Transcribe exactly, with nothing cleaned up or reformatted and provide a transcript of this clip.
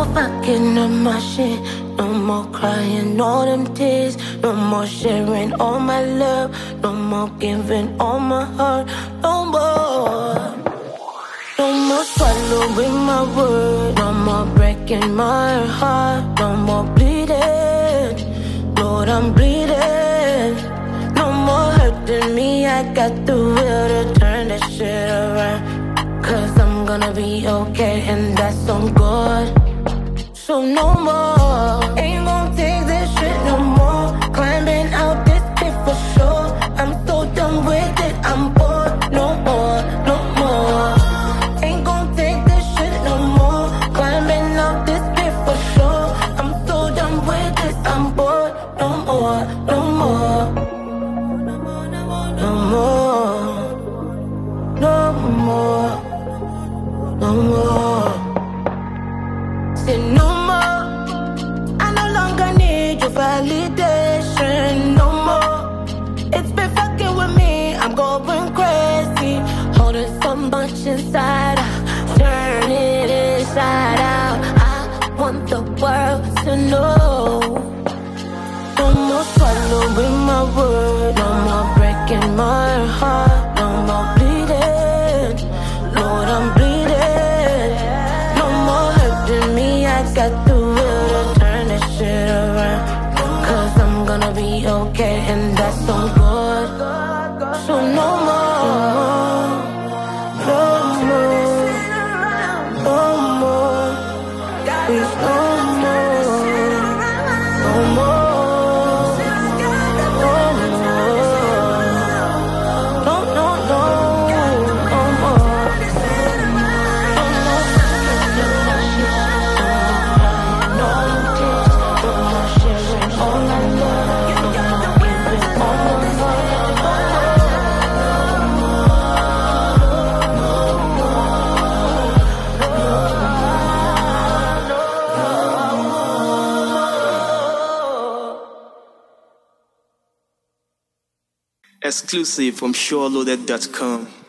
more fucking up my shit. No more crying all them tears. No more sharing all my love. No more giving all my heart. No more. No more swallowing my word. No more breaking my heart. No more bleeding. Lord, I'm bleeding. No more hurting me. I got the will to turn this shit around. Cause I'm gonna be okay, and that's on God. So no more. Ain't gon' take this shit no more. Climbing out this pit for sure. I'm so done with it, I'm bored. No more, no more. Ain't gon' take this shit no more. Climbing out this pit for sure. I'm so done with this, I'm bored. No more, no more. No more, no more. No more. Say no more. I no longer need your validation. No more. It's been fucking with me. I'm going crazy. Holding so much inside out. Turn it inside out. I want the world to know. No more swallowing my word. No more breaking my heart. No more bleeding. Lord, I'm bleeding. No more hurting me. I got the will to turn this shit around. Cause I'm gonna be okay, and that's on God. So no more. No more. No more. Please no more. No more. Exclusive from SureLoaded dot com.